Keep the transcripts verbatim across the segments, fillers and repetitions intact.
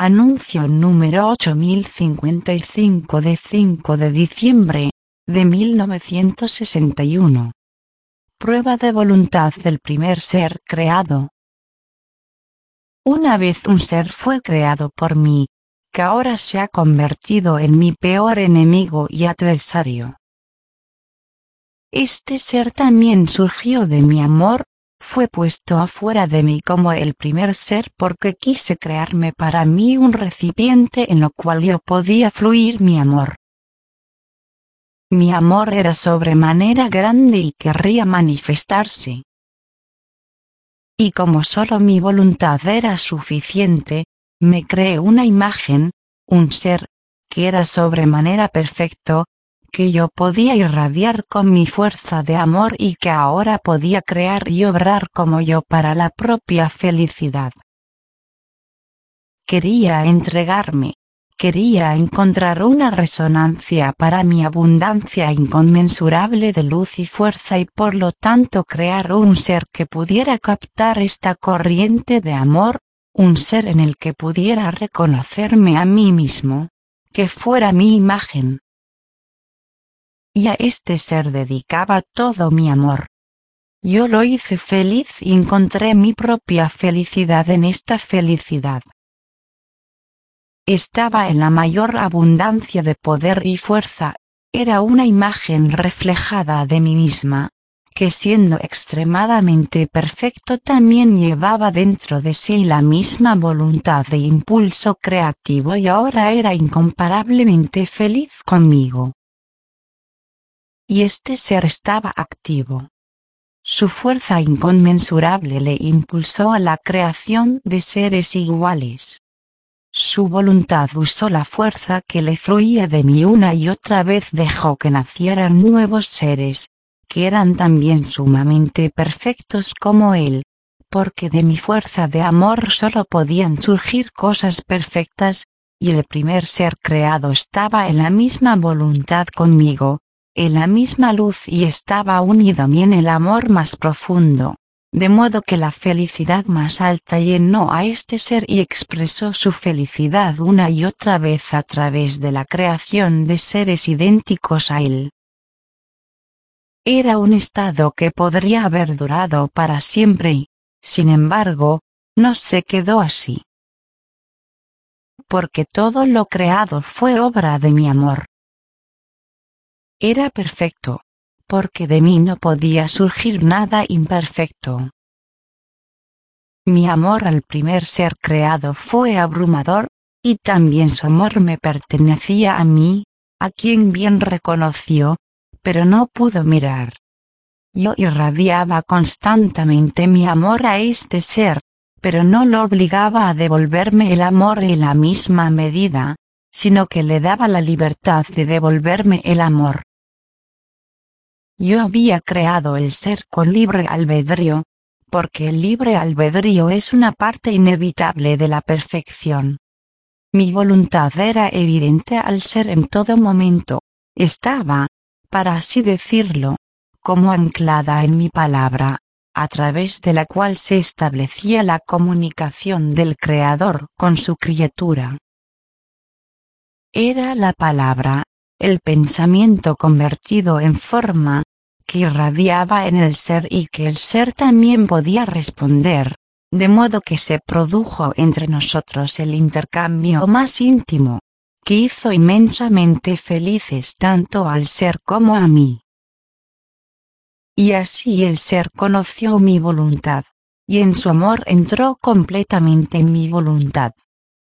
Anuncio número ocho mil cincuenta y cinco de cinco de diciembre de mil novecientos sesenta y uno. Prueba de voluntad del primer ser creado. Una vez un ser fue creado por mí, que ahora se ha convertido en mi peor enemigo y adversario. Este ser también surgió de mi amor, fue puesto afuera de mí como el primer ser porque quise crearme para mí un recipiente en lo cual yo podía fluir mi amor. Mi amor era sobremanera grande y querría manifestarse. Y como solo mi voluntad era suficiente, me creé una imagen, un ser, que era sobremanera perfecto, que yo podía irradiar con mi fuerza de amor y que ahora podía crear y obrar como yo para la propia felicidad. Quería entregarme, quería encontrar una resonancia para mi abundancia inconmensurable de luz y fuerza y por lo tanto crear un ser que pudiera captar esta corriente de amor, un ser en el que pudiera reconocerme a mí mismo, que fuera mi imagen. Y a este ser dedicaba todo mi amor. Yo lo hice feliz y encontré mi propia felicidad en esta felicidad. Estaba en la mayor abundancia de poder y fuerza, era una imagen reflejada de mí misma, que siendo extremadamente perfecto también llevaba dentro de sí la misma voluntad de impulso creativo y ahora era incomparablemente feliz conmigo. Y este ser estaba activo. Su fuerza inconmensurable le impulsó a la creación de seres iguales. Su voluntad usó la fuerza que le fluía de mí una y otra vez dejó que nacieran nuevos seres, que eran también sumamente perfectos como él, porque de mi fuerza de amor solo podían surgir cosas perfectas, y el primer ser creado estaba en la misma voluntad conmigo, en la misma luz y estaba unido a mí en el amor más profundo, de modo que la felicidad más alta llenó a este ser y expresó su felicidad una y otra vez a través de la creación de seres idénticos a él. Era un estado que podría haber durado para siempre y, sin embargo, no se quedó así. Porque todo lo creado fue obra de mi amor. Era perfecto, porque de mí no podía surgir nada imperfecto. Mi amor al primer ser creado fue abrumador, y también su amor me pertenecía a mí, a quien bien reconoció, pero no pudo mirar. Yo irradiaba constantemente mi amor a este ser, pero no lo obligaba a devolverme el amor en la misma medida, sino que le daba la libertad de devolverme el amor. Yo había creado el ser con libre albedrío, porque el libre albedrío es una parte inevitable de la perfección. Mi voluntad era evidente al ser en todo momento, estaba, para así decirlo, como anclada en mi palabra, a través de la cual se establecía la comunicación del Creador con su criatura. Era la palabra, el pensamiento convertido en forma, que irradiaba en el ser y que el ser también podía responder, de modo que se produjo entre nosotros el intercambio más íntimo, que hizo inmensamente felices tanto al ser como a mí. Y así el ser conoció mi voluntad, y en su amor entró completamente en mi voluntad.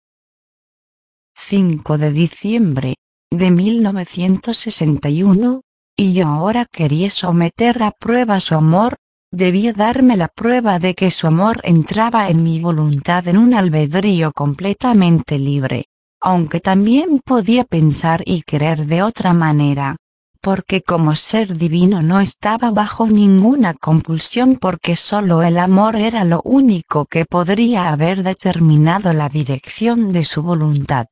cinco de diciembre de mil novecientos sesenta y uno, y yo ahora quería someter a prueba su amor, debía darme la prueba de que su amor entraba en mi voluntad en un albedrío completamente libre, aunque también podía pensar y querer de otra manera, porque como ser divino no estaba bajo ninguna compulsión porque solo el amor era lo único que podría haber determinado la dirección de su voluntad.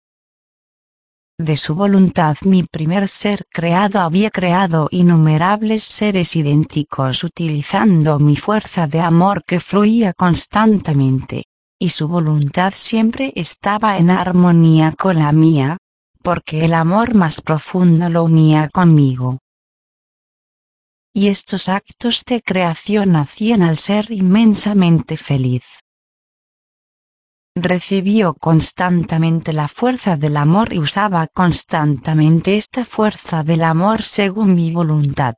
De su voluntad mi primer ser creado había creado innumerables seres idénticos utilizando mi fuerza de amor que fluía constantemente, y su voluntad siempre estaba en armonía con la mía, porque el amor más profundo lo unía conmigo. Y estos actos de creación hacían al ser inmensamente feliz. Recibió constantemente la fuerza del amor y usaba constantemente esta fuerza del amor según mi voluntad.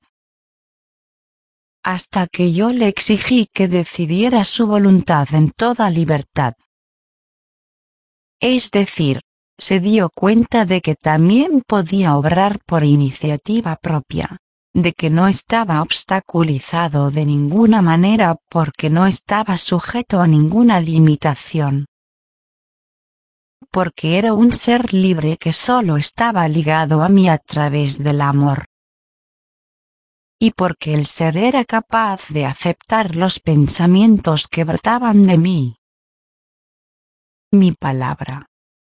Hasta que yo le exigí que decidiera su voluntad en toda libertad. Es decir, se dio cuenta de que también podía obrar por iniciativa propia, de que no estaba obstaculizado de ninguna manera porque no estaba sujeto a ninguna limitación. Porque era un ser libre que solo estaba ligado a mí a través del amor. Y porque el ser era capaz de aceptar los pensamientos que brotaban de mí. Mi palabra.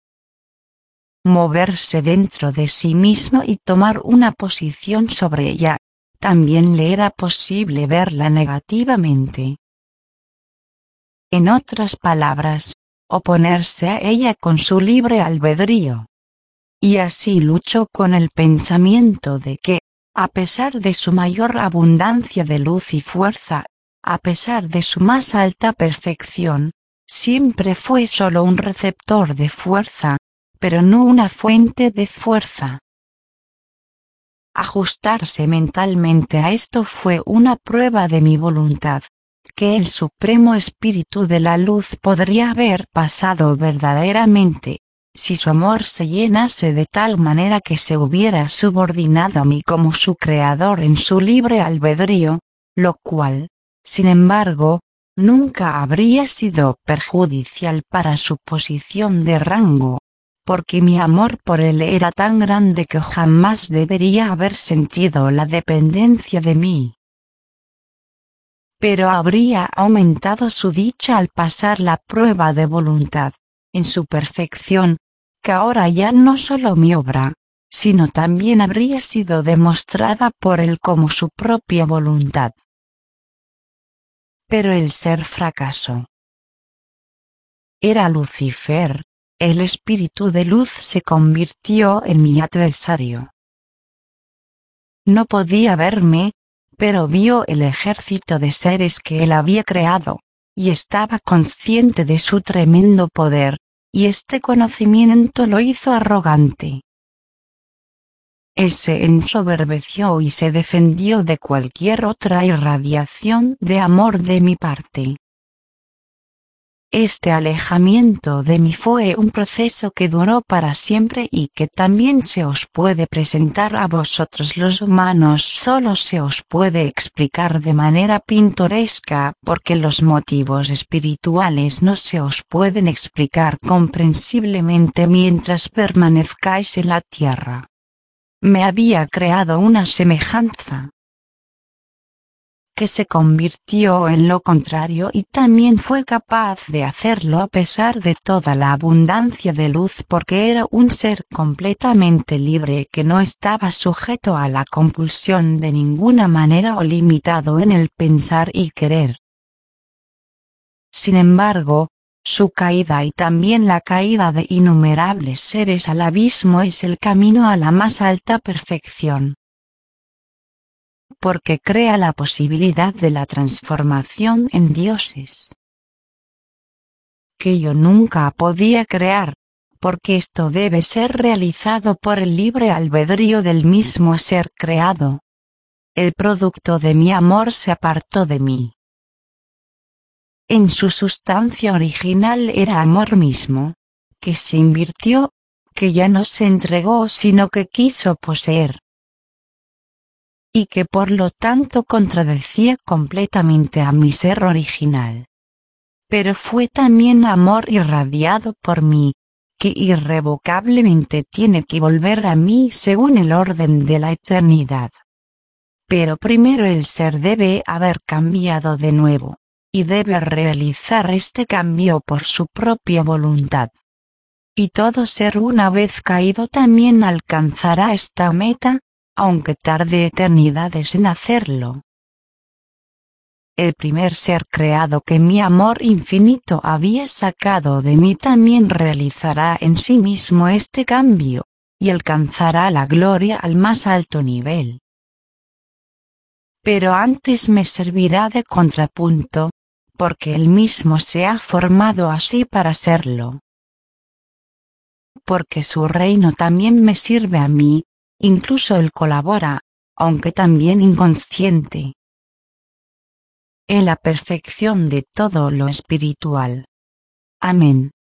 Moverse dentro de sí mismo y tomar una posición sobre ella, también le era posible verla negativamente. En otras palabras, oponerse a ella con su libre albedrío. Y así luchó con el pensamiento de que, a pesar de su mayor abundancia de luz y fuerza, a pesar de su más alta perfección, siempre fue solo un receptor de fuerza, pero no una fuente de fuerza. Ajustarse mentalmente a esto fue una prueba de mi voluntad, que el Supremo Espíritu de la Luz podría haber pasado verdaderamente, si su amor se llenase de tal manera que se hubiera subordinado a mí como su creador en su libre albedrío, lo cual, sin embargo, nunca habría sido perjudicial para su posición de rango, porque mi amor por él era tan grande que jamás debería haber sentido la dependencia de mí. Pero habría aumentado su dicha al pasar la prueba de voluntad, en su perfección, que ahora ya no solo mi obra, sino también habría sido demostrada por él como su propia voluntad. Pero el ser fracasó. Era Lucifer, el espíritu de luz se convirtió en mi adversario. No podía verme, pero vio el ejército de seres que él había creado, y estaba consciente de su tremendo poder, y este conocimiento lo hizo arrogante. Él se ensoberbeció y se defendió de cualquier otra irradiación de amor de mi parte. Este alejamiento de mí fue un proceso que duró para siempre y que también se os puede presentar a vosotros los humanos, solo se os puede explicar de manera pintoresca porque los motivos espirituales no se os pueden explicar comprensiblemente mientras permanezcáis en la tierra. Me había creado una semejanza que se convirtió en lo contrario y también fue capaz de hacerlo a pesar de toda la abundancia de luz porque era un ser completamente libre que no estaba sujeto a la compulsión de ninguna manera o limitado en el pensar y querer. Sin embargo, su caída y también la caída de innumerables seres al abismo es el camino a la más alta perfección. Porque crea la posibilidad de la transformación en dioses. Que yo nunca podía crear, porque esto debe ser realizado por el libre albedrío del mismo ser creado. El producto de mi amor se apartó de mí. En su sustancia original era amor mismo, que se invirtió, que ya no se entregó sino que quiso poseer. Y que por lo tanto contradecía completamente a mi ser original. Pero fue también amor irradiado por mí, que irrevocablemente tiene que volver a mí según el orden de la eternidad. Pero primero el ser debe haber cambiado de nuevo, y debe realizar este cambio por su propia voluntad. Y todo ser una vez caído también alcanzará esta meta, aunque tarde eternidades en hacerlo. el primer ser creado que mi amor infinito había sacado de mí también realizará en sí mismo este cambio, y alcanzará la gloria al más alto nivel. Pero antes me servirá de contrapunto, porque él mismo se ha formado así para serlo. Porque su reino también me sirve a mí, incluso él colabora, aunque también inconsciente, en la perfección de todo lo espiritual. Amén.